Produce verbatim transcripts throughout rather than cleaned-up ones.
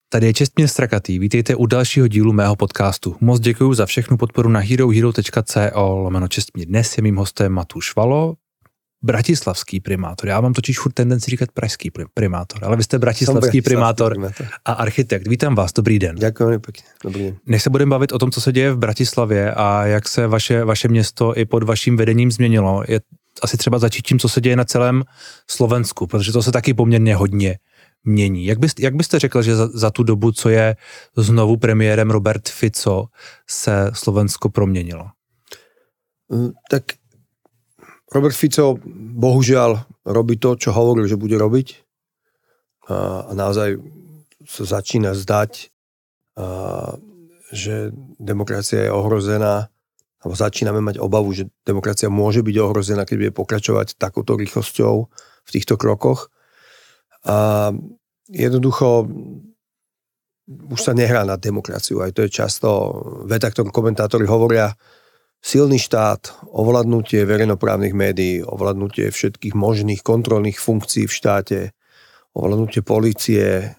Tady je Čestmír Strakatý, vítejte u dalšího dílu mého podcastu. Moc děkuji za všechnu podporu na herohero tečka co lomeno Čestmír. Dnes je mým hostem Matúš Valo, bratislavský primátor. Já mám totiž furt tendenci říkat pražský primátor, ale vy jste bratislavský primátor, primátor a architekt. Vítám vás, dobrý den. Děkuji pěkně, dobrý den. Než se budeme bavit o tom, co se děje v Bratislavě a jak se vaše, vaše město i pod vaším vedením změnilo, je asi třeba začít tím, co se děje na celém Slovensku, protože to se taky poměrně hodně mění. Jak byste, jak byste řekl, že za, za tu dobu, co je znovu premiérem Robert Fico, se Slovensko proměnilo? Tak Robert Fico bohužiaľ robí to, čo hovoril, že bude robiť a, a naozaj sa začína zdať, a, že demokracia je ohrozená, alebo začíname mať obavu, že demokracia môže byť ohrozená, keď bude pokračovať takouto rýchlosťou v týchto krokoch. A jednoducho už sa nehrá na demokraciu. Aj to je často veta, ktorú komentátori hovoria. Silný štát, ovládnutie verejnoprávnych médií, ovládnutie všetkých možných kontrolných funkcií v štáte, ovládnutie polície,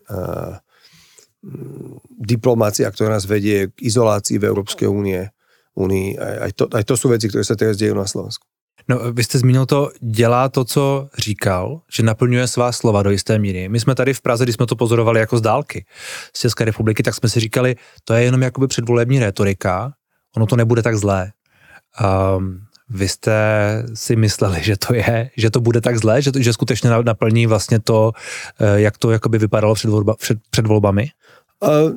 diplomácia, ktorá nás vedie k izolácii v Európskej únie. Unii. Aj, to, aj to sú veci, ktoré sa teraz dejú na Slovensku. No, vy jste zmínil to, dělá to, co říkal, že naplňuje svá slova do jisté míry. My jsme tady v Praze, když jsme to pozorovali jako z dálky z České republiky, tak jsme si říkali, to je jenom jakoby předvolební rétorika, ono to nebude tak zlé. Um, vy jste si mysleli, že to je, že to bude tak zlé, že, to, že skutečně naplní vlastně to, jak to jakoby vypadalo před, volba, před, před volbami? Uh,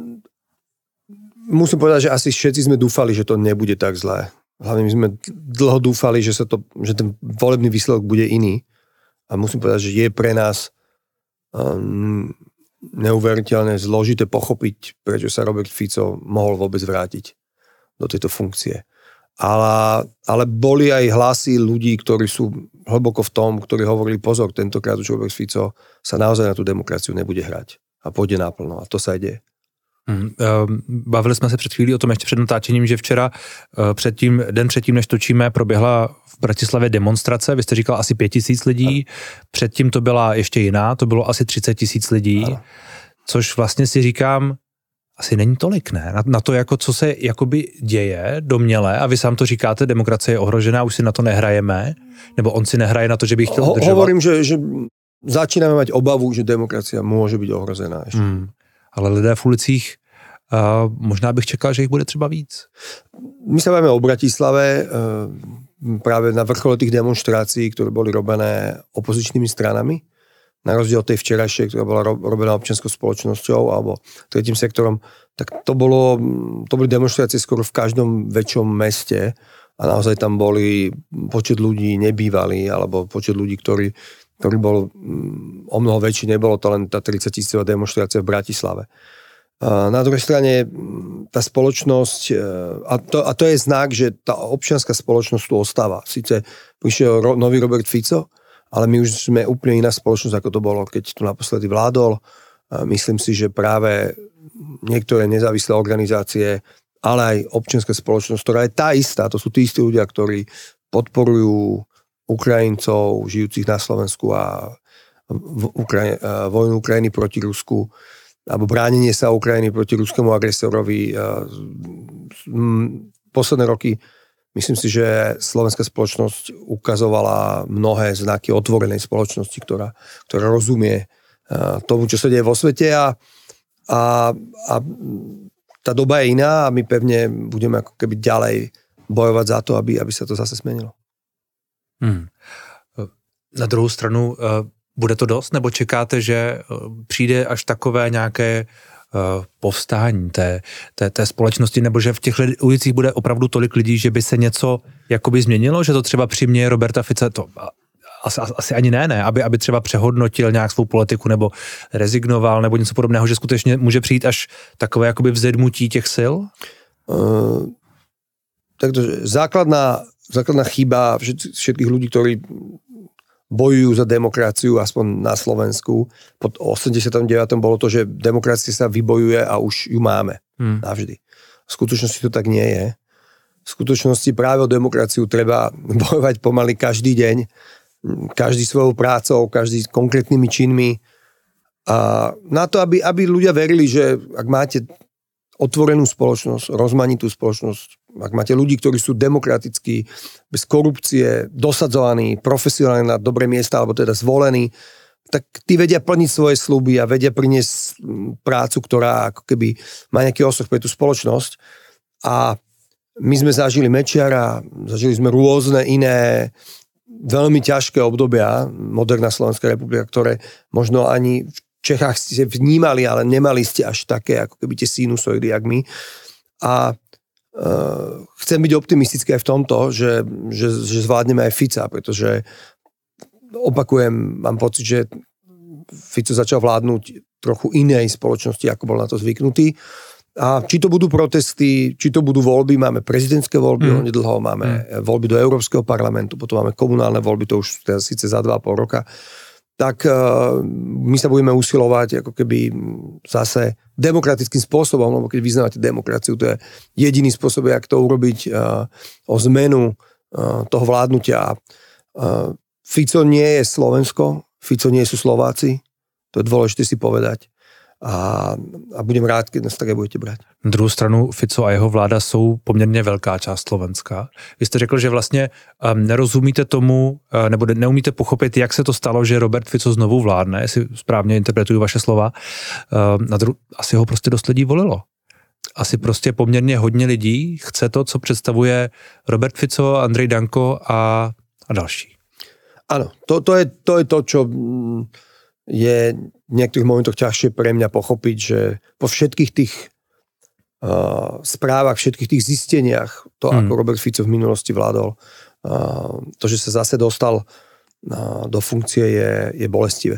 musím povedať, že asi všetci sme dúfali, že to nebude tak zlé. Hlavne my sme dlho dúfali, že, sa to, že ten volebný výsledok bude iný. A musím povedať, že je pre nás um, neuveriteľne zložité pochopiť, prečo sa Robert Fico mohol vôbec vrátiť do tejto funkcie. Ale, ale boli aj hlasy ľudí, ktorí sú hlboko v tom, ktorí hovorili pozor, tentokrát už Robert Fico sa naozaj na tú demokraciu nebude hrať. A pôjde naplno. A to sa aj deje. Hmm, bavili jsme se před chvílí o tom ještě před natáčením, že včera předtím, den předtím, než točíme, proběhla v Bratislavě demonstrace, vy jste říkal asi pět tisíc lidí, předtím to byla ještě jiná, to bylo asi třicet tisíc lidí, ano. Což vlastně si říkám, asi není tolik, ne? Na, na to, jako, co se jakoby děje domněle, a vy sám to říkáte, demokracie je ohrožená, už si na to nehrajeme, nebo on si nehraje na to, že by chtěl Ho, udržovat. Hovorím, že, že začínáme mať obavu, že demokracia môže byť ohrozená ešte. Hmm. Ale lidé v ulicích, uh, možná bych čekal, že jich bude třeba víc. My sa bavíme o Bratislave, uh, práve na vrchole tých demonštrácií, ktoré boli robené opozičnými stranami, na rozdiel od tej včerajšej, ktorá bola robená občianskou spoločnosťou alebo tretím sektorom, tak to, bolo, to boli demonštrácie skoro v každom väčšom meste a naozaj tam boli počet ľudí nebývalý, alebo počet ľudí, ktorí ktorý bol o mnoho väčší, nebolo to len tá tridsaťtisícová demonštrácia v Bratislave. Na druhej strane tá spoločnosť, a to, a to je znak, že tá občianská spoločnosť tu ostáva. Sice prišiel ro, nový Robert Fico, ale my už sme úplne iná spoločnosť, ako to bolo, keď tu naposledy vládol. Myslím si, že práve niektoré nezávislé organizácie, ale aj občianská spoločnosť, ktorá je tá istá, to sú tí istí ľudia, ktorí podporujú Ukrajincov, žijúcich na Slovensku a Ukraj- vojnu Ukrajiny proti Rusku, alebo bránenie sa Ukrajiny proti ruskému agresorovi. Posledné roky myslím si, že slovenská spoločnosť ukazovala mnohé znaky otvorenej spoločnosti, ktorá, ktorá rozumie tomu, čo sa deje vo svete a, a, a tá doba je iná a my pevne budeme ako keby ďalej bojovať za to, aby, aby sa to zase zmenilo. Hmm. Na druhou stranu, bude to dost, nebo čekáte, že přijde až takové nějaké povstání té, té, té společnosti, nebo že v těch ulicích bude opravdu tolik lidí, že by se něco jakoby změnilo, že to třeba přiměje Roberta Fice, to asi, asi ani ne, ne, aby, aby třeba přehodnotil nějak svou politiku, nebo rezignoval, nebo něco podobného, že skutečně může přijít až takové jakoby vzedmutí těch sil? Uh, takže základná základná chyba všetkých ľudí, ktorí bojujú za demokraciu, aspoň na Slovensku, pod osemdesiatom deviatom bolo to, že demokracia sa vybojuje a už ju máme. Hmm. Navždy. V skutočnosti to tak nie je. V skutočnosti práve o demokraciu treba bojovať pomaly každý deň, každý svojou prácou, každý konkrétnymi činmi A na to, aby, aby ľudia verili, že ak máte otvorenú spoločnosť, rozmanitú spoločnosť, ak máte ľudí, ktorí sú demokratickí, bez korupcie, dosadzovaní, profesionálne na dobré miesta, alebo teda zvolení, tak tí vedia plniť svoje sľuby a vedia priniesť prácu, ktorá ako keby má nejaký osoch pre tú spoločnosť. A my sme zažili Mečiara, zažili sme rôzne iné veľmi ťažké obdobia, moderná Slovenská republika, ktoré možno ani v Čechách ste vnímali, ale nemali ste až také, ako keby tie sinusoidy, jak my. A uh, chcem byť optimistický aj v tomto, že, že, že zvládneme aj Fica, pretože opakujem, mám pocit, že Fico začal vládnuť trochu inej spoločnosti, ako bol na to zvyknutý. A či to budú protesty, či to budú voľby, máme prezidentské voľby, mm. onedlho máme mm. voľby do Európskeho parlamentu, potom máme komunálne voľby, to už teda síce za dva a pol roka. Tak uh, my sa budeme usilovať ako keby zase demokratickým spôsobom, lebo keď vyznávate demokraciu, to je jediný spôsob, jak to urobiť uh, o zmenu uh, toho vládnutia. Uh, Fico nie je Slovensko, Fico nie sú Slováci, to je dôležité si povedať. A, a budem rád, keď nás také budete brát. Na druhou stranu Fico a jeho vláda jsou poměrně velká část Slovenska. Vy jste řekl, že vlastně um, nerozumíte tomu, uh, nebo neumíte pochopit, jak se to stalo, že Robert Fico znovu vládne, jestli správně interpretuju vaše slova. Uh, na dru- asi ho prostě dost lidí volilo. Asi prostě poměrně hodně lidí chce to, co představuje Robert Fico, Andrej Danko a, a další. Áno, to, to, je, to je to, čo je v niektorých momentoch ťažšie pre mňa pochopiť, že po všetkých tých uh, správach, všetkých tých zisteniach, to mm. ako Robert Fico v minulosti vládol, uh, to, že sa zase dostal uh, do funkcie, je, je bolestivé.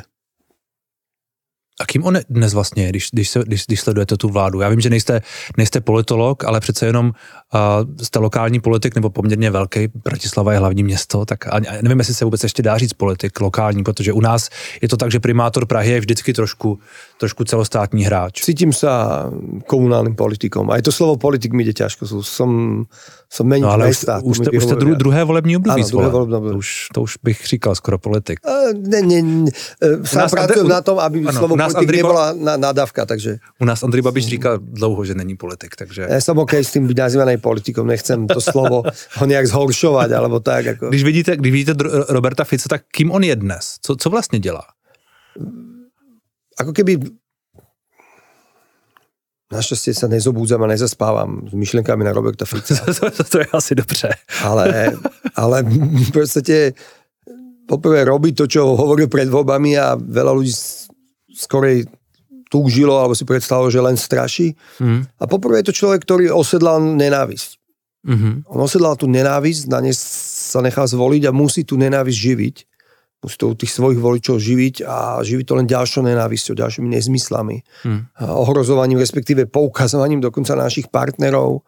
A kým on dnes vlastně je, když, když, se, když, když sledujete tu vládu? Já vím, že nejste, nejste politolog, ale přece jenom uh, jste lokální politik, nebo poměrně velký, Bratislava je hlavní město, tak a nevím, jestli se vůbec ještě dá říct politik lokální, protože u nás je to tak, že primátor Prahy je vždycky trošku, trošku celostátní hráč. Cítim sa komunálnym politikom. Aj to slovo politik mi ide ťažko. Som, som meniť no, ale mesta. Už, už, jste, už jste dru, druhé volební období Áno, druhé volební období. To už, to už bych říkal skoro politik. Uh, ne, ne, ne. Sám pracujem na tom, aby ano, slovo politik Andrej nebola na, nadávka, takže... U nás Andrej Babiš říkal dlouho, že není politik, takže... Ja som okej s tým byť nazývaný politikom, nechcem to slovo ho nejak zhoršovať, alebo tak. Ako... Když vidíte, když vidíte Roberta Fica, tak kým on je dnes? Co, co vlastně dělá? Ako keby našťastie sa nezobúdzam a nezaspávam s myšlenkami na Roberta Fica. to, to, to je asi dobře. ale, ale v podstate poprvé robí to, čo hovoril pred voľbami a veľa ľudí skorej túžilo alebo si predstavilo, že len straší. Mm. A poprvé je to človek, ktorý osedlal nenávisť. Mm-hmm. On osedlal tú nenávisť, na ne sa nechal zvoliť a musí tú nenávisť živiť. Musí to u tých svojich voličov živiť a živiť to len ďalšou nenávisťou, ďalšími nezmyslami. Hmm. Ohrozovaním, respektíve poukazovaním dokonca našich partnerov,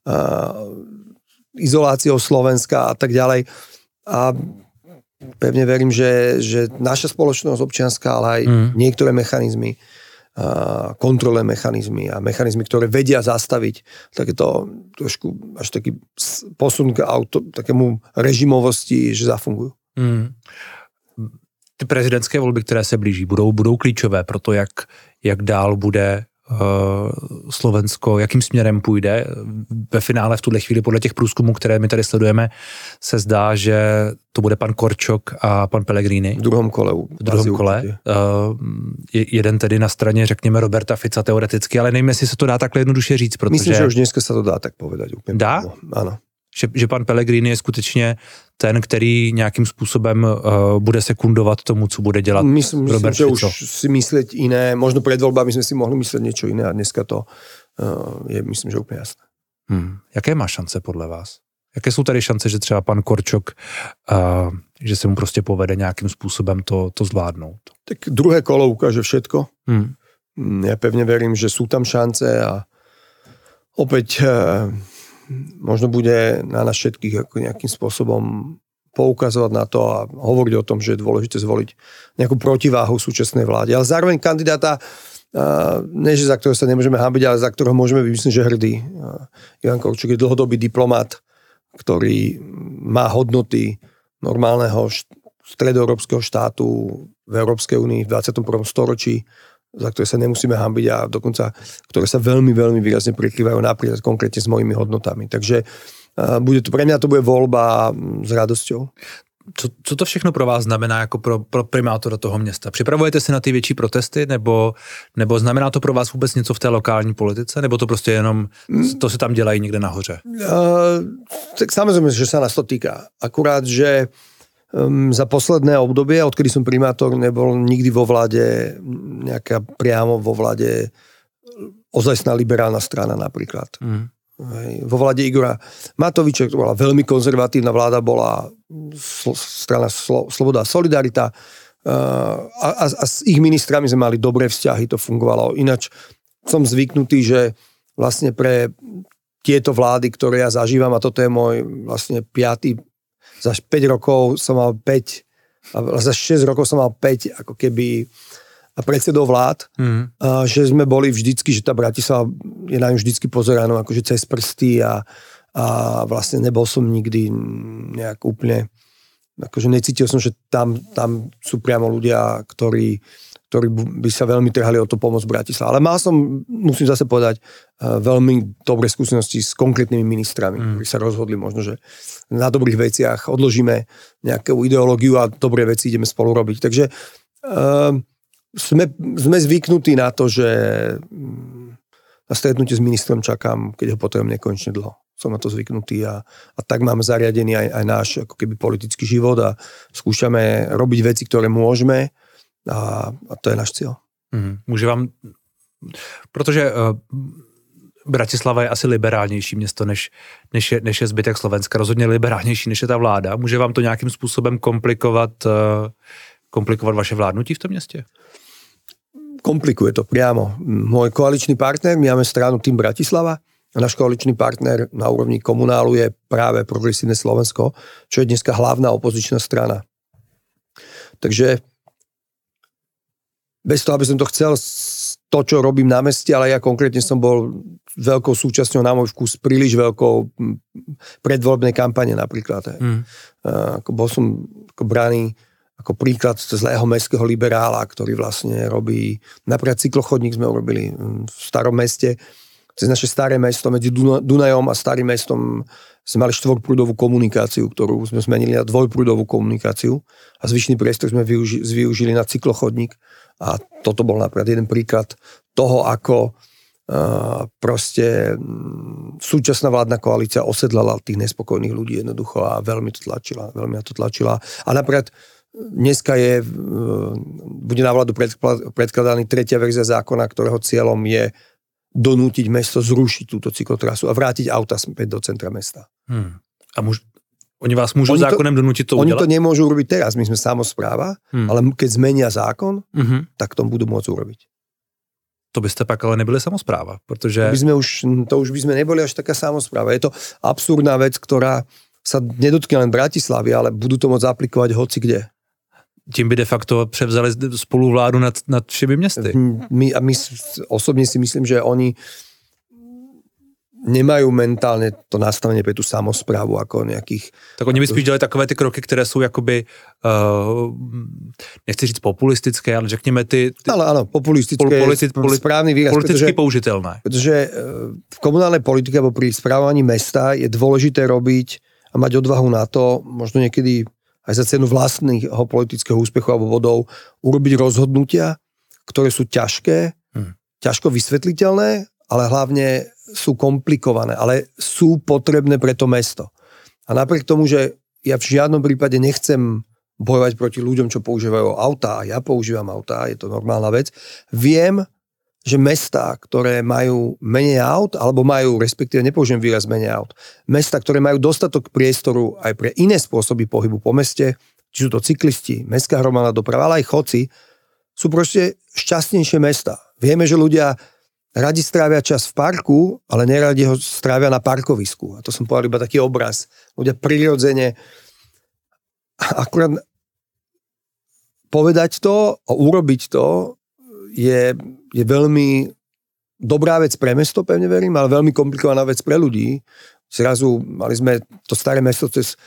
izoláciou Slovenska a tak ďalej. A pevne verím, že, že naša spoločnosť občianská, ale aj hmm. niektoré mechanizmy, kontrolné mechanizmy a mechanizmy, ktoré vedia zastaviť takéto trošku až taký posun k auto, takému režimovosti, že zafungujú. Hmm. Ty prezidentské volby, které se blíží, budou, budou klíčové pro to, jak, jak dál bude uh, Slovensko, jakým směrem půjde. Ve finále v tuhle chvíli podle těch průzkumů, které my tady sledujeme, se zdá, že to bude pan Korčok a pan Pellegrini. V druhém kole. V druhém kole. Uh, jeden tedy na straně, řekněme, Roberta Fica teoreticky, ale nevím, jestli se to dá takhle jednoduše říct, protože... Myslím, že už dneska se to dá tak povedať. Úplně dá? Ano. Že, že pan Pellegrini je skutečně ten, který nějakým způsobem uh, bude sekundovat tomu, co bude dělat myslím, Robert myslím, Fico. Že už si mysleť iné, možno pred voľbami sme si mohli mysleť niečo iné a dneska to uh, je, myslím, že úplne jasné. Hmm. Jaké má šance podle vás? Jaké jsou tady šance, že třeba pan Korčok, uh, že se mu prostě povede nějakým způsobem to, to zvládnout? Tak druhé kolo ukáže všetko. Hmm. Ja pevne verím, že sú tam šance a opäť uh, možno bude na nás všetkých ako nejakým spôsobom poukazovať na to a hovoriť o tom, že je dôležité zvoliť nejakú protiváhu súčasnej vláde. Ale zároveň kandidáta, ne že za ktorého sa nemôžeme hambiť, ale za ktorého môžeme byť, myslím, že hrdý. Ivan Korčok je dlhodobý diplomat, ktorý má hodnoty normálneho stredoeurópskeho štátu, v Európskej únii v dvadsiatom prvom storočí, za ktoré sa nemusíme hanbiť a dokonca, ktoré sa veľmi, veľmi výrazne prekrývajú napríklad konkrétne s mojimi hodnotami. Takže bude to, pre mňa to bude voľba s radosťou. Co, co to všechno pro vás znamená jako pro, pro primátora toho města? Připravujete se na ty větší protesty, nebo, nebo znamená to pro vás vůbec něco v té lokální politice, nebo to prostě jenom, to se tam dělají někde nahoře? Uh, tak samozrejme, že sa nás to týka. Akurát, že um, za posledné obdobie, odkedy som primátor, nebol nikdy vo vláde, nejaká priamo vo vláde ozajstná liberálna strana napríklad. Mm. Vo vláde Igora Matoviča, to bola veľmi konzervatívna vláda, bola sl- strana sl- Sloboda a Solidarita uh, a, a, a s ich ministrami sme mali dobré vzťahy, to fungovalo. Ináč som zvyknutý, že vlastne pre tieto vlády, ktoré ja zažívam, a toto je môj vlastne piaty, za päť rokov som mal päť, a za šesť rokov som mal päť ako keby a predsedov vlád, mm. a že sme boli vždycky, že tá Bratislava je na ňu vždycky pozeraná akože cez prsty a, a vlastne nebol som nikdy nejak úplne, akože necítil som, že tam, tam sú priamo ľudia, ktorí, ktorí by sa veľmi trhali o to pomôcť Bratislava. Ale mal som, musím zase povedať, veľmi dobré skúsenosti s konkrétnymi ministrami, mm. ktorí sa rozhodli možno, že na dobrých veciach odložíme nejakú ideológiu a dobré veci ideme spolu robiť. Takže uh, Sme, sme zvyknutí na to, že na stretnutie s ministrom čakám, keď ho potrebujem nekonečne dlho. Som na to zvyknutý a, a tak máme zariadený aj, aj náš ako keby politický život a skúšame robiť veci, ktoré môžeme a, a to je náš cieľ. Mm, může vám, protože uh, Bratislava je asi liberálnější město, než, než, je, než je zbytek Slovenska, rozhodně liberálnější, než je ta vláda. Může vám to nějakým způsobem komplikovat uh, komplikovat vaše vládnutí v tom městě? Komplikuje to priamo. Môj koaličný partner, my máme stranu Tým Bratislava a náš koaličný partner na úrovni komunálu je práve Progresívne Slovensko, čo je dneska hlavná opozičná strana. Takže bez toho, aby som to chcel, to, čo robím na meste, ale ja konkrétne som bol veľkou súčasťou na môj vkus, príliš veľkou predvoľbnej kampane napríklad. Mm. Ako bol som ako braný ako príklad zlého mestského liberála, ktorý vlastne robí, napríklad cyklochodník sme urobili v starom meste, cez naše staré mesto, medzi Dunajom a starým mestom sme mali štvorprúdovú komunikáciu, ktorú sme zmenili na dvojprúdovú komunikáciu a zvyšný priestor sme využi- využili na cyklochodník a toto bol napríklad jeden príklad toho, ako uh, proste um, súčasná vládna koalícia osedlala tých nespokojných ľudí jednoducho a veľmi to tlačila, veľmi to tlačila. A napríklad dneska je, bude na vládu predkladaný tretia verzia zákona, ktorého cieľom je donútiť mesto zrušiť túto cyklotrasu a vrátiť auta späť do centra mesta. Hmm. A muž, oni vás môžu oni zákonem to, donútiť to oni udelať? Oni to nemôžu urobiť teraz, my sme samospráva, hmm. ale keď zmenia zákon, hmm. tak to budú môcť urobiť. To byste pak ale nebyli samospráva, protože... To, by sme už, to už by sme neboli až taká samospráva. Je to absurdná vec, ktorá sa nedotkne len Bratislavy, ale budú to môcť aplikovať hoci kde. Tím by de facto převzali spoluvládu nad, nad všemi městy. My, a my osobne si myslím, že oni nemajú mentálne to nastavenie pre tú samosprávu ako nejakých... Tak oni by spíš dělali takové ty kroky, které jsou jakoby, uh, nechci říct populistické, ale řekněme ty... ty ale áno, populistické politi- je správny výraz. Politicky pretože, použitelné. Pretože v komunálnej politike alebo pri správovaní mesta je dôležité robiť a mať odvahu na to, možno niekedy aj za cenu vlastného politického úspechu alebo bodov, urobiť rozhodnutia, ktoré sú ťažké, hmm. ťažko vysvetliteľné, ale hlavne sú komplikované, ale sú potrebné pre to mesto. A napriek tomu, že ja v žiadnom prípade nechcem bojovať proti ľuďom, čo používajú autá, a ja používam autá, je to normálna vec, viem, že mestá, ktoré majú menej aut, alebo majú, respektíve nepoužijem výraz menej aut, mestá, ktoré majú dostatok priestoru aj pre iné spôsoby pohybu po meste, či sú to cyklisti, mestská hromadná doprava, ale aj chodci, sú proste šťastnejšie mestá. Vieme, že ľudia radi strávia čas v parku, ale neradi ho strávia na parkovisku. A to som povedal iba taký obraz. Ľudia prirodzene akurát povedať to a urobiť to je, je veľmi dobrá vec pre mesto, pevne verím, ale veľmi komplikovaná vec pre ľudí. Zrazu mali sme to staré mesto cez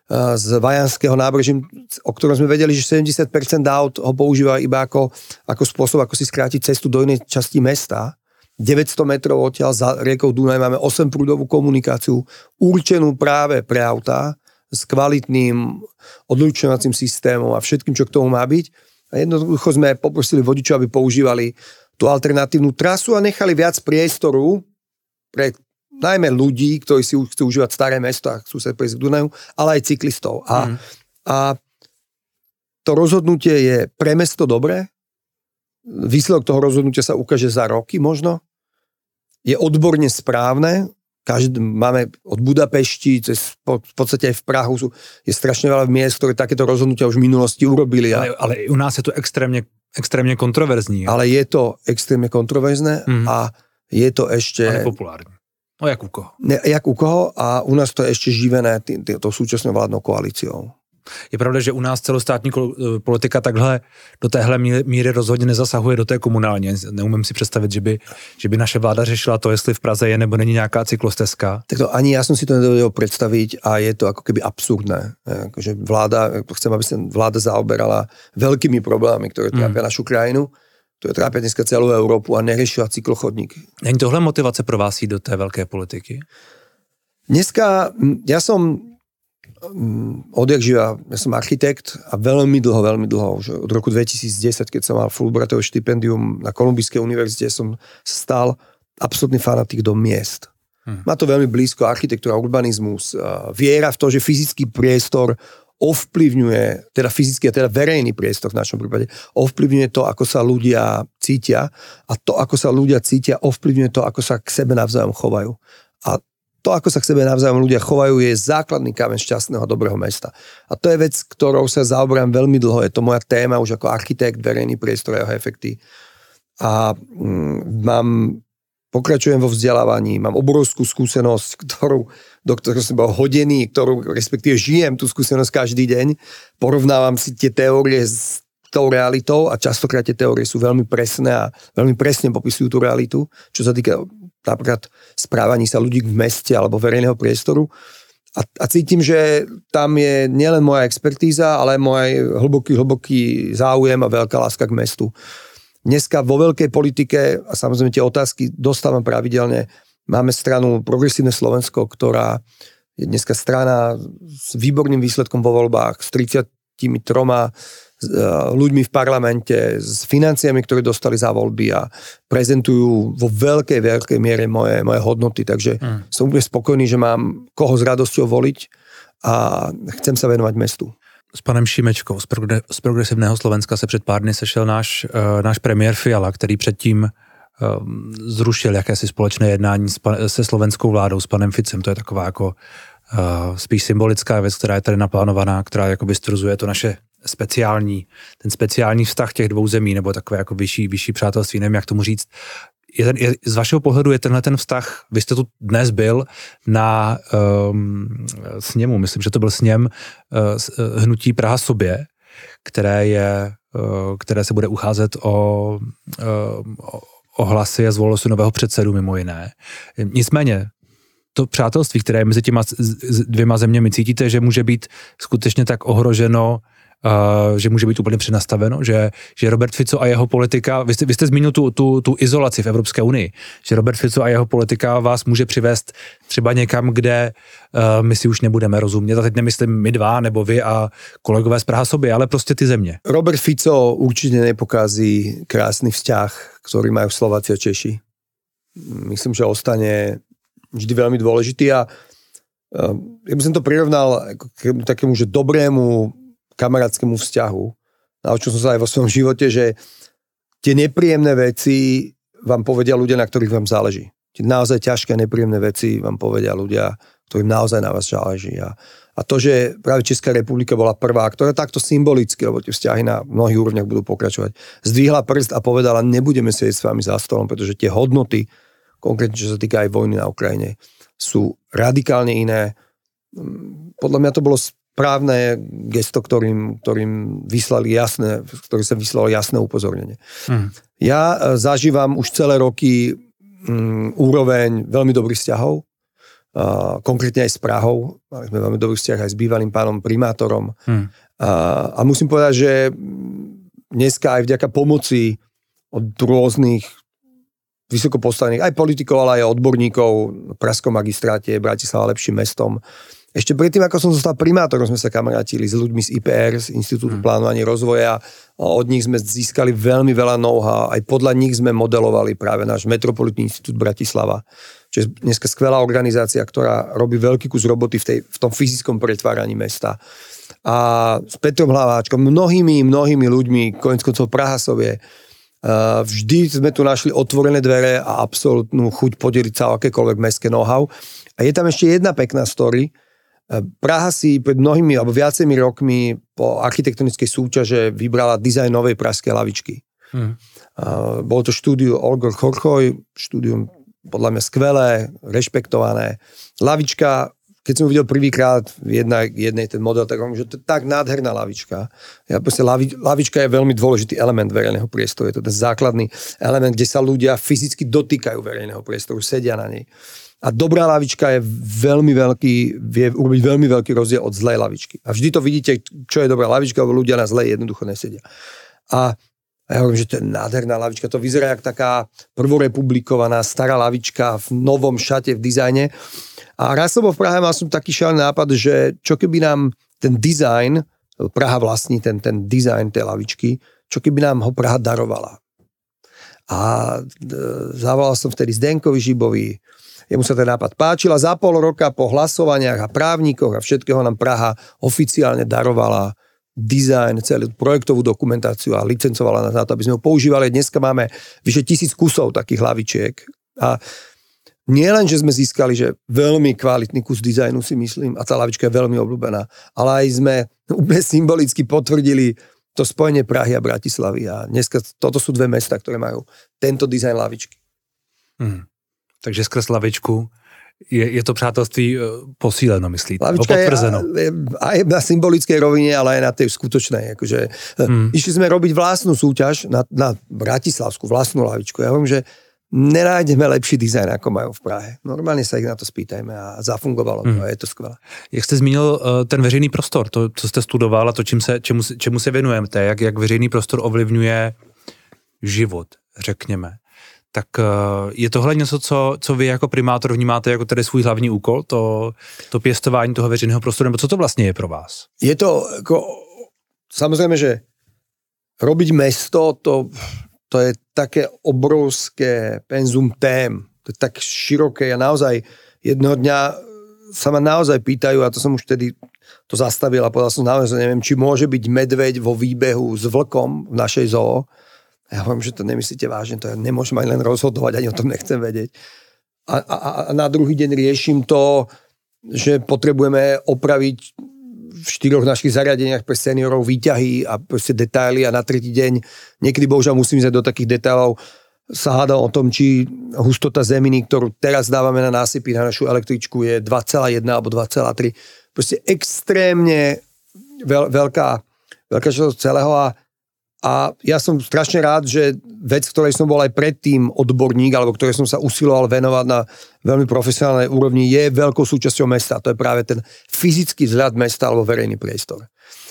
z Vajanského nábrežím, o ktorom sme vedeli, že sedemdesiat percent aut ho používa iba ako, ako spôsob, ako si skrátiť cestu do inej časti mesta. deväťsto metrov odtiaľ za riekou Dunaj máme osemprúdovú komunikáciu určenú práve pre autá s kvalitným odlučňovacím systémom a všetkým, čo k tomu má byť. A jednoducho sme poprosili vodičov, aby používali tú alternatívnu trasu a nechali viac priestoru pre najmä ľudí, ktorí si chcú užívať staré mesto a chcú sa prejsť k Dunaju, ale aj cyklistov. A, mm. a to rozhodnutie je pre mesto dobré. Výsledok toho rozhodnutia sa ukáže za roky možno. Je odborne správne. Každý, máme od Budapešti, cez, po, v podstate aj v Prahu sú, je strašne veľa miest, ktoré takéto rozhodnutia už v minulosti urobili. A, ale, ale u nás je to extrémne, extrémne kontroverzní. Ale je to extrémne kontroverzné mm. a je to ešte... Ale populárne. No jak u koho? Ne, jak u koho a u nás to je ešte živené tý, tý, tou súčasnou vládnou koalíciou. Je pravda, že u nás celostátní politika takhle do téhle míry rozhodně nezasahuje do té komunální. Neumím si představit, že by, že by naše vláda řešila to, jestli v Praze je nebo není nějaká cyklostezka. Tak to ani ja som si to nedovedel predstaviť a je to ako keby absurdné. Akože vláda, chcem, aby sa vláda zaoberala veľkými problémami, ktoré trápia mm. našu krajinu, ktoré trápia dneska celú Európu a neriešila cyklochodník. Není tohle motivace pro vás jít do té velké politiky? Dneska, ja som odjak živa, ja som architekt a veľmi dlho, veľmi dlho, už od roku dvetisícdesať, keď som mal Fulbrightové štipendium na Kolumbijskej univerzite, som stal absolútny fanatik do miest. Hmm. Má to veľmi blízko architektúra, urbanizmus, viera v to, že fyzický priestor ovplyvňuje, teda fyzický a teda verejný priestor v našom prípade, ovplyvňuje to, ako sa ľudia cítia a to, ako sa ľudia cítia, ovplyvňuje to, ako sa k sebe navzájom chovajú. A to, ako sa k sebe navzájom ľudia chovajú, je základný kameň šťastného a dobrého mesta. A to je vec, ktorou sa zaoberám veľmi dlho. Je to moja téma už ako architekt, verejný priestor a jeho efekty. A mm, mám, pokračujem vo vzdelávaní, mám obrovskú skúsenosť, ktorú, do ktorej som bol hodený, ktorú respektíve žijem tú skúsenosť každý deň. Porovnávam si tie teórie s tou realitou a častokrát tie teórie sú veľmi presné a veľmi presne popisujú tú realitu, čo sa týka napríklad správaní sa ľudí v meste alebo verejného priestoru. A, a cítim, že tam je nielen moja expertíza, ale môj hlboký, hlboký záujem a veľká láska k mestu. Dneska vo veľkej politike, a samozrejme tie otázky dostávam pravidelne, máme stranu Progresívne Slovensko, ktorá je dneska strana s výborným výsledkom vo voľbách, s tridsiatimi troma ľuďmi v parlamente, s financiami, ktoré dostali za voľby a prezentujú vo veľkej, veľkej miere moje, moje hodnoty. Takže mm. som úplne spokojný, že mám koho s radosťou voliť a chcem sa venovať mestu. S panem Šimečkou z, progre, z Progresivného Slovenska se před pár dny sešel náš, uh, náš premiér Fiala, který předtím uh, zrušil jakési společné jednání s pan, se slovenskou vládou, s panem Ficem. To je taková jako uh, spíš symbolická věc, která je tady naplánovaná, která jakoby stvrzuje to naše speciální, ten speciální vztah těch dvou zemí, nebo takové jako vyšší, vyšší přátelství, nevím, jak tomu říct. Je ten, je, z vašeho pohledu je tenhle ten vztah, vy jste tu dnes byl na um, sněmu, myslím, že to byl sněm uh, hnutí Praha sobě, které je, uh, které se bude ucházet o, uh, o hlasy a zvolilo si nového předsedu mimo jiné. Nicméně, to přátelství, které je mezi těma dvěma zeměmi, cítíte, že může být skutečně tak ohroženo, Uh, že může být úplně přenastaveno, že, že Robert Fico a jeho politika, vy jste, vy jste zmínil tu, tu, tu izolaci v Evropské unii, že Robert Fico a jeho politika vás může přivést třeba někam, kde uh, my si už nebudeme rozumět. A teď nemyslím my dva, nebo vy a kolegové z Praha sobě, ale prostě ty země. Robert Fico určite nepokází krásny vzťah, ktorý majú Slováci a Češi. Myslím, že ostane vždy veľmi dôležitý a uh, ja by som to prirovnal k takému, že dobrému kamarátskému vzťahu. Naučil som sa aj vo svojom živote, že tie nepríjemné veci vám povedia ľudia, na ktorých vám záleží. Tie naozaj ťažké nepríjemné veci vám povedia ľudia, ktorým naozaj na vás záleží. A, a to, že práve Česká republika bola prvá, ktorá takto symbolicky, lebo tie vzťahy na mnohých úrovniach budú pokračovať, zdvihla prst a povedala, nebudeme sedieť s vami za stolom, pretože tie hodnoty, konkrétne čo sa týka aj vojny na Ukrajine, sú radikálne iné. Podľa mňa to bolo správne gesto, ktorým, ktorým vyslali jasné, ktorým sa vyslalo jasné upozornenie. Mm. Ja zažívam už celé roky um, úroveň veľmi dobrých vzťahov uh, konkrétne aj s Prahou. Mali sme veľmi dobrý vzťah aj s bývalým pánom primátorom. Hmm. Uh, a musím povedať, že dneska aj vďaka pomoci od rôznych vysoko postavených aj politikov, ale aj odborníkov v pražskom magistráte, Bratislava lepším mestom. Ešte predtým, ako som zostal primátorom, sme sa kamarátili s ľuďmi z í pé er, z Inštitútu hmm. plánovania rozvoja. Od nich sme získali veľmi veľa know-how. Aj podľa nich sme modelovali práve náš Metropolitný inštitút Bratislava. Čiže dneska skvelá organizácia, ktorá robí veľký kus roboty v, tej, v tom fyzickom pretváraní mesta. A s Petrom Hlaváčkom, mnohými, mnohými ľuďmi, koniec koncov Prahasovie, Uh, vždy sme tu našli otvorené dvere a absolútnu chuť podeliť sa o akékoľvek mestské know-how. A je tam ešte jedna pekná story. Uh, Praha si pred mnohými alebo viacemi rokmi po architektonickej súťaže vybrala dizajn novej pražskej lavičky. Hmm. Uh, bolo to štúdio Olgor Chorchoj, štúdium podľa mňa skvelé, rešpektované. Lavička, keď som videl prvýkrát v jednej, jednej ten model, tak hovorím, že to je tak nádherná lavička. Ja proste, lavi, lavička je veľmi dôležitý element verejného priestoru. Je to ten základný element, kde sa ľudia fyzicky dotýkajú verejného priestoru, sedia na nej. A dobrá lavička je veľmi veľký, vie urobiť veľmi veľký rozdiel od zlej lavičky. A vždy to vidíte, čo je dobrá lavička, lebo ľudia na zlej jednoducho nesedia. A A ja hovorím, že to je nádherná lavička. To vyzerá jak taká prvorepublikovaná stará lavička v novom šate, v dizajne. A raz som bol v Prahe, mal som taký šialený nápad, že čo keby nám ten dizajn, Praha vlastní ten, ten dizajn tej lavičky, čo keby nám ho Praha darovala. A zavolal som vtedy Zdenkovi Žibovi, jemu sa ten nápad páčil a za pol roka po hlasovaniach a právnikoch a všetkého nám Praha oficiálne darovala dizajn, celú projektovú dokumentáciu a licencovala na to, aby sme ho používali. Dneska máme vyše tisíc kusov takých hlavičiek. A nie len, že sme získali, že veľmi kvalitný kus dizajnu, si myslím, a tá hlavička je veľmi obľúbená, ale aj sme úplne symbolicky potvrdili to spojenie Prahy a Bratislavy. A dneska toto sú dve mesta, ktoré majú tento dizajn hlavičky. Hmm. Takže skrz hlavičku Je, je to přátelství posíleno, myslíte? Lavička potvrzeno. Je aj na symbolickej rovine, ale aj na tej skutočnej. Akože, hmm. Išli sme robiť vlastnú súťaž na, na bratislavskú vlastnú lavičku. Ja hovorím, že nenájdeme lepší dizajn, ako majú v Prahe. Normálne sa ich na to spýtajme a zafungovalo to. Hmm. A je to skvelé. Jak jste zmínil ten veřejný prostor, to, co jste studoval a to, čím se, čemu, čemu se věnujete, jak, jak veřejný prostor ovlivňuje život, řekněme. Tak je tohle něco, co, co vy jako primátor vnímáte jako tedy svůj hlavní úkol, to, to pěstování toho veřejného prostoru, nebo co to vlastně je pro vás? Je to, ako, samozrejme, že robiť mesto, to, to je také obrovské penzum tém, to je tak široké a naozaj jedného dňa sa ma naozaj pýtajú, a to som už vtedy to zastavil a povedal som naozaj, neviem, či môže byť medveď vo výbehu s vlkom v našej zoo. Ja hovorím, že to nemyslíte vážne, to ja nemôžem aj len rozhodovať, ani o tom nechcem vedieť. A, a, a na druhý deň riešim to, že potrebujeme opraviť v štyroch našich zariadeniach pre seniorov výťahy a proste detaily a na tretí deň niekedy bohužiaľ musím ísť do takých detailov. Sa hádam o tom, či hustota zeminy, ktorú teraz dávame na násypy na našu električku je dva celé jedna alebo dva celé tri. Proste extrémne veľ, veľká, veľká časť celého a A ja som strašne rád, že vec, ktorej som bol aj predtým odborník, alebo ktorej som sa usiloval venovať na veľmi profesionálnej úrovni, je veľkou súčasťou mesta. To je práve ten fyzický vzhľad mesta alebo verejný priestor.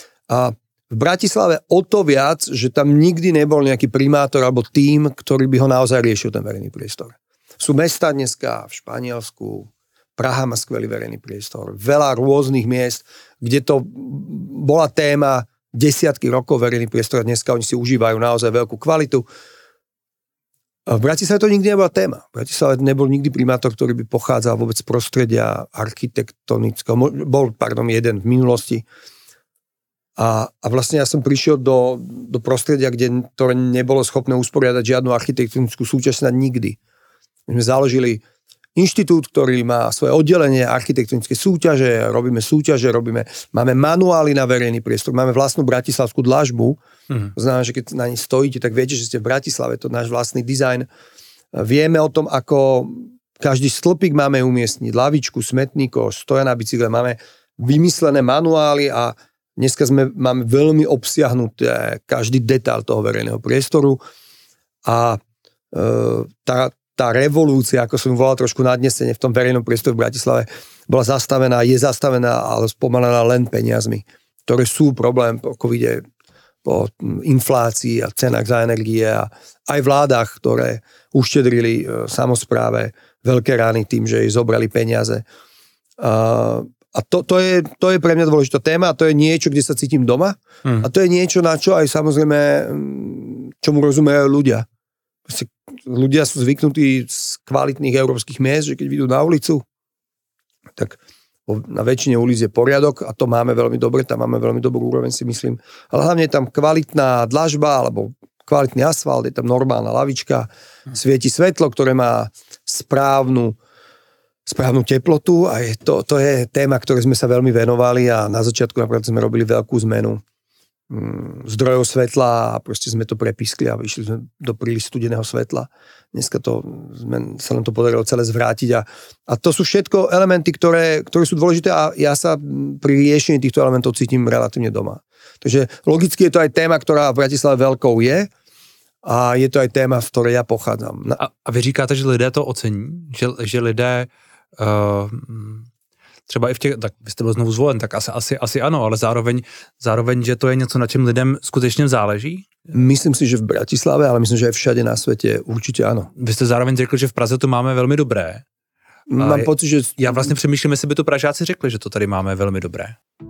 A v Bratislave o to viac, že tam nikdy nebol nejaký primátor alebo tím, ktorý by ho naozaj riešil ten verejný priestor. Sú mesta dneska v Španielsku, Praha má skvelý verejný priestor, veľa rôznych miest, kde to bola téma desiatky rokov verejný priestor a dneska oni si užívajú naozaj veľkú kvalitu. A v Bratislave to nikdy nebola téma. V Bratislave nebol nikdy primátor, ktorý by pochádzal vôbec z prostredia architektonického. Bol, pardon, jeden v minulosti. A, a vlastne ja som prišiel do, do prostredia, kde to nebolo schopné usporiadať žiadnu architektonickú súťaž na nikdy. My sme založili inštitút, ktorý má svoje oddelenie architektonické súťaže, robíme súťaže, robíme, máme manuály na verejný priestor, máme vlastnú bratislavskú dlažbu, mm. to znamená, že keď na nej stojíte, tak viete, že ste v Bratislave, to je náš vlastný dizajn. Vieme o tom, ako každý stĺpik máme umiestniť, lavičku, smetníko, stoja na bicykle, máme vymyslené manuály a dneska sme, máme veľmi obsiahnuté každý detail toho verejného priestoru a e, tá tá revolúcia, ako som volal trošku nadnesene v tom verejnom priestore v Bratislave, bola zastavená, je zastavená, ale spomalená len peniazmi, ktoré sú problém po covide, po inflácii a cenách za energie a aj vládach, ktoré uštedrili samospráve veľké rány tým, že jej zobrali peniaze. A, a to, to, je, to je pre mňa dôležitá téma a to je niečo, kde sa cítim doma hmm. a to je niečo, na čo aj samozrejme, čomu rozumejú ľudia. Ľudia sú zvyknutí z kvalitných európskych miest, že keď vidú na ulicu, tak na väčšine ulic je poriadok a to máme veľmi dobre, tam máme veľmi dobrú úroveň, si myslím. Ale hlavne je tam kvalitná dlažba alebo kvalitný asfalt, je tam normálna lavička, svieti svetlo, ktoré má správnu, správnu teplotu a je to, to je téma, ktoré sme sa veľmi venovali a na začiatku napríklad sme robili veľkú zmenu zdrojov svetla a proste sme to prepískli a vyšli sme do príliš studeného svetla. Dneska to, sme, sa nám to podarilo celé zvrátiť a, a to sú všetko elementy, ktoré, ktoré sú dôležité a ja sa pri riešení týchto elementov cítim relatívne doma. Takže logicky je to aj téma, ktorá v Bratislave veľkou je a je to aj téma, v ktorej ja pochádzam. Na... A, a vy říkáte, že lidé to ocení? Že, že lidé... Uh... třeba i v těch, tak vy jste byl znovu zvolen, tak asi, asi, asi ano, ale zároveň, zároveň, že to je něco, na čem lidem skutečně záleží? Myslím si, že v Bratislave, ale myslím, že aj všade na svete určitě ano. Vy jste zároveň řekl, že v Praze to máme velmi dobré. Mám pocit, že... Já vlastně přemýšlím, jestli by to Pražáci řekli, že to tady máme velmi dobré.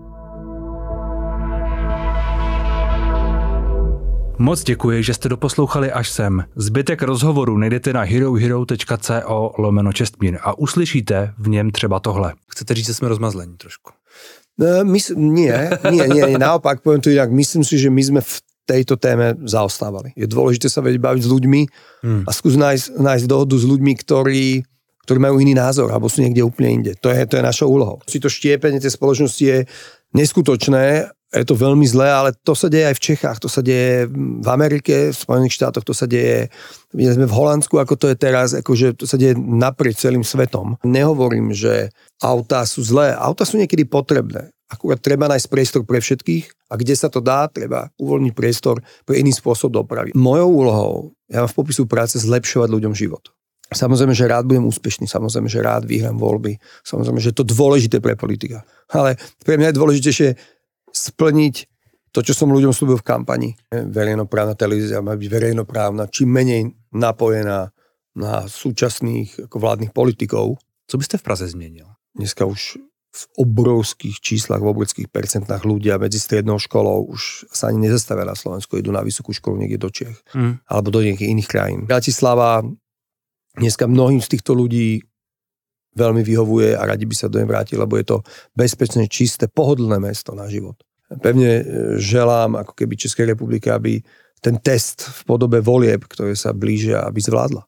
Moc děkuji, že jste doposlouchali až sem. Zbytek rozhovoru najdete na herohero.co lomeno Čestmír a uslyšíte v něm třeba tohle. Chcete říct, že jsme rozmazlení trošku? No, mys- nie, nie, nie, nie, naopak poviem to inak. Myslím si, že my sme v tejto téme zaostávali. Je dôležité sa vedieť baviť s ľuďmi hmm. a skús nájsť, nájsť dohodu s ľuďmi, ktorí, ktorí majú iný názor alebo sú niekde úplne inde. To je, to je našou úlohou. Si to štiepenie tej spoločnosti je neskutočné, je to veľmi zlé, ale to sa deje aj v Čechách, to sa deje v Amerike, v Spojených štátoch, to sa deje, videli sme v Holandsku, ako to je teraz, akože to sa deje naprieč celým svetom. Nehovorím, že autá sú zlé, autá sú niekedy potrebné. Akurát treba nájsť priestor pre všetkých a kde sa to dá, treba uvoľniť priestor pre iný spôsob dopravy. Mojou úlohou, ja mám v popisu práce zlepšovať ľuďom život. Samozrejme, že rád budem úspešný, samozrejme, že rád vyhrám voľby, samozrejme, že je to dôležité pre politika. Ale pre mňa je dôležitejšie splniť to, čo som ľuďom slúbil v kampani. Verejnoprávna televízia má byť verejnoprávna, čím menej napojená na súčasných ako vládnych politikov. Co byste v Praze zmenil? Dneska už v obrovských číslach, v obrovských percentách ľudia medzi strednou školou už sa ani nezastavia na Slovensku, idú na vysokú školu niekde do Čech mm. alebo do nejakých iných krajín. Bratislava dneska mnohým z týchto ľudí veľmi vyhovuje a radi by sa do nej vrátili, lebo je to bezpečné, čisté, pohodlné mesto na život. Pevne želám, ako keby Českej republike, aby ten test v podobe volieb, ktoré sa blížia, aby zvládla.